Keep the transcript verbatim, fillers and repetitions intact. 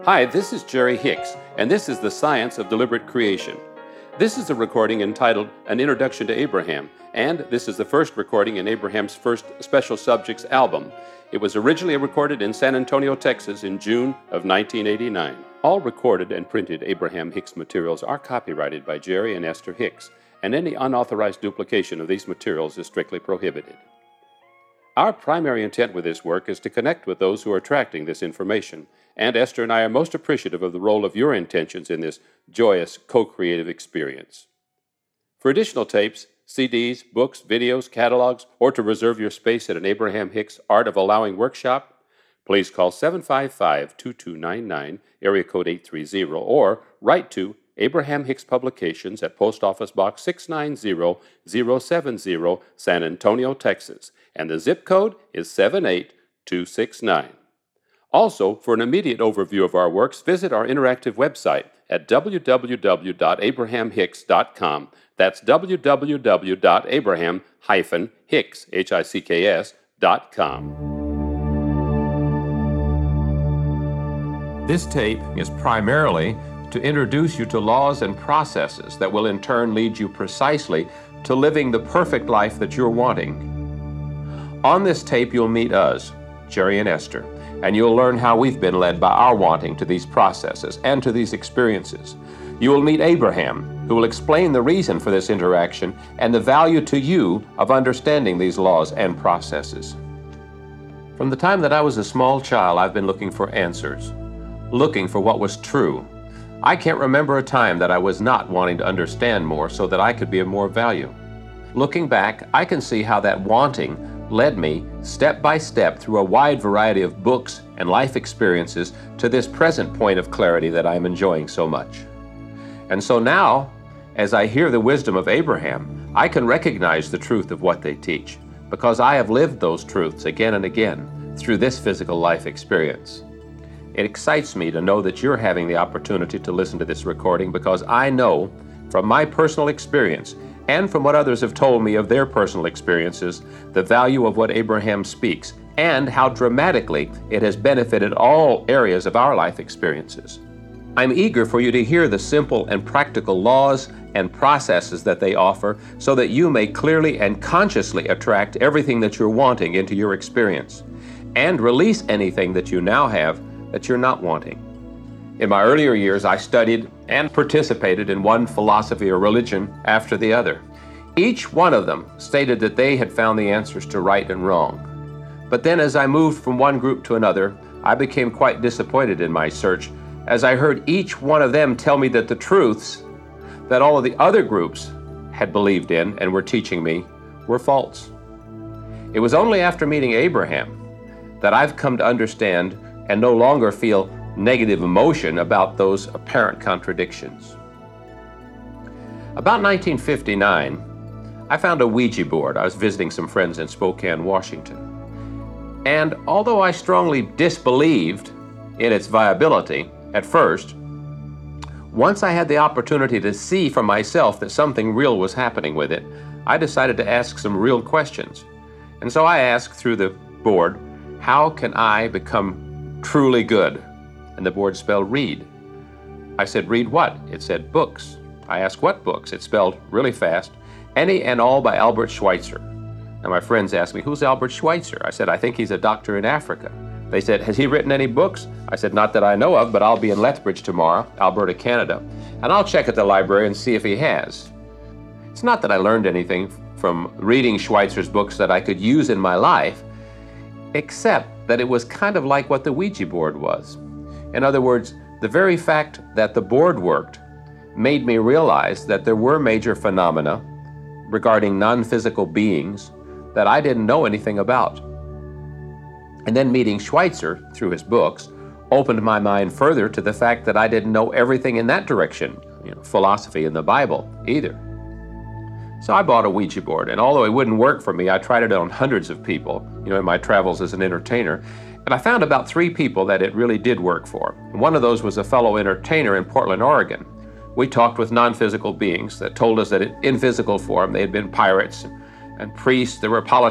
Hi, this is Jerry Hicks, and this is The Science of Deliberate Creation. This is a recording entitled An Introduction to Abraham, and this is the first recording in Abraham's first Special Subjects album. It was originally recorded in San Antonio, Texas in June of nineteen eighty-nine. All recorded and printed Abraham Hicks materials are copyrighted by Jerry and Esther Hicks, and any unauthorized duplication of these materials is strictly prohibited. Our primary intent with this work is to connect with those who are tracking this information, and Esther and I are most appreciative of the role of your intentions in this joyous co-creative experience. For additional tapes, C Ds, books, videos, catalogs, or to reserve your space at an Abraham Hicks Art of Allowing workshop, please call seven five five, two two nine nine, area code eight three zero, or write to Abraham Hicks Publications at Post Office Box six nine zero zero seven zero, San Antonio, Texas, and the zip code is seven eight two six nine. Also, for an immediate overview of our works, visit our interactive website at w w w dot abraham hicks dot com. That's w w w dot abraham hicks dot com. This tape is primarily to introduce you to laws and processes that will in turn lead you precisely to living the perfect life that you're wanting. On this tape, you'll meet us, Jerry and Esther, and you'll learn how we've been led by our wanting to these processes and to these experiences. You will meet Abraham, who will explain the reason for this interaction and the value to you of understanding these laws and processes. From the time that I was a small child, I've been looking for answers, looking for what was true. I can't remember a time that I was not wanting to understand more so that I could be of more value. Looking back, I can see how that wanting led me step by step through a wide variety of books and life experiences to this present point of clarity that I'm enjoying so much. And so now, as I hear the wisdom of Abraham, I can recognize the truth of what they teach, because I have lived those truths again and again through this physical life experience. It excites me to know that you're having the opportunity to listen to this recording, because I know from my personal experience and from what others have told me of their personal experiences, the value of what Abraham speaks and how dramatically it has benefited all areas of our life experiences. I'm eager for you to hear the simple and practical laws and processes that they offer so that you may clearly and consciously attract everything that you're wanting into your experience and release anything that you now have that you're not wanting. In my earlier years, I studied and participated in one philosophy or religion after the other. Each one of them stated that they had found the answers to right and wrong. But then as I moved from one group to another, I became quite disappointed in my search as I heard each one of them tell me that the truths that all of the other groups had believed in and were teaching me were false. It was only after meeting Abraham that I've come to understand and no longer feel negative emotion about those apparent contradictions. About nineteen fifty-nine, I found a Ouija board. I was visiting some friends in Spokane, Washington. And although I strongly disbelieved in its viability at first, once I had the opportunity to see for myself that something real was happening with it, I decided to ask some real questions. And so I asked through the board, how can I become truly good? And the board spelled read. I said, read what? It said books. I asked, what books? It spelled really fast, Any and All by Albert Schweitzer. Now my friends asked me, who's Albert Schweitzer? I said, I think he's a doctor in Africa. They said, has he written any books? I said, not that I know of, but I'll be in Lethbridge tomorrow, Alberta, Canada, and I'll check at the library and see if he has. It's not that I learned anything from reading Schweitzer's books that I could use in my life, except that it was kind of like what the Ouija board was. In other words, the very fact that the board worked made me realize that there were major phenomena regarding non-physical beings that I didn't know anything about. And then meeting Schweitzer through his books opened my mind further to the fact that I didn't know everything in that direction, you know, philosophy and the Bible either. So I bought a Ouija board, and although it wouldn't work for me, I tried it on hundreds of people, you know, in my travels as an entertainer. And I found about three people that it really did work for. And one of those was a fellow entertainer in Portland, Oregon. We talked with non-physical beings that told us that in physical form they had been pirates and priests, there were politicians,